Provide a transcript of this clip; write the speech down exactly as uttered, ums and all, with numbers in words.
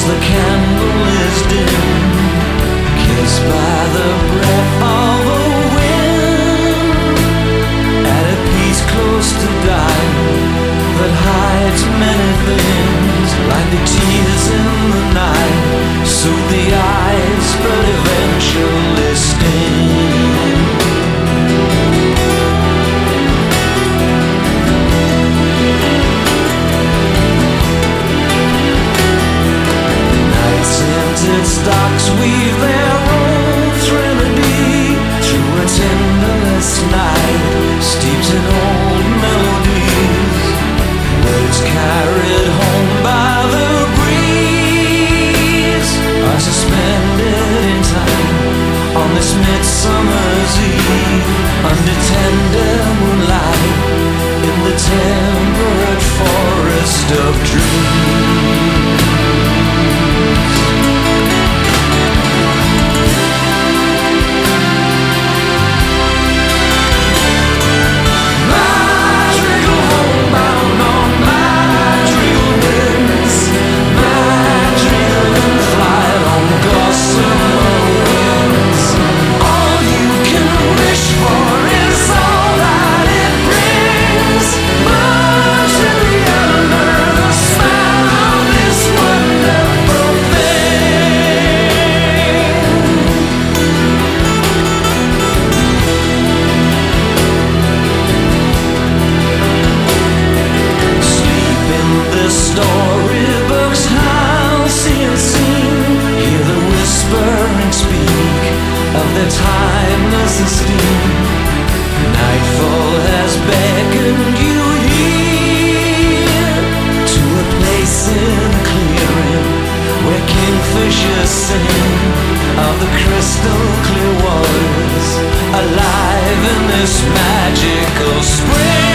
as the candle is dim, kissed by the breath of a wind, at a peace close to dying that hides many things, like the tears in the night, soothe the eyes but eventually sting. Scented stocks weave their own threnody through a tenderless night, steeped in old melodies, words carried home by the breeze are suspended in time on this midsummer's eve, under tender moonlight in the temperate forest of dreams. Storybooks halcyon scene, hear the whisper and speak of their timeless esteem. Nightfall has beckoned you here to a place in the clearing where kingfishers sing of the crystal clear waters, alive in this magical spring.